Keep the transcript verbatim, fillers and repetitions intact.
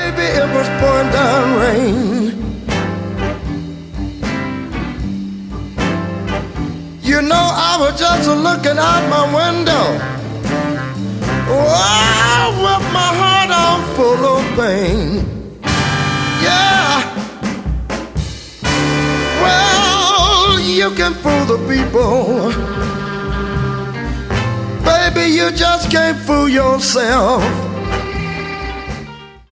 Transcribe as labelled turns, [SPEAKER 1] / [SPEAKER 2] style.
[SPEAKER 1] baby, it was pouring down rain. You know, I was just looking out my window. Oh, with my heart all full of pain. Yeah. Well, you can fool the people. Baby, you just can't fool yourself.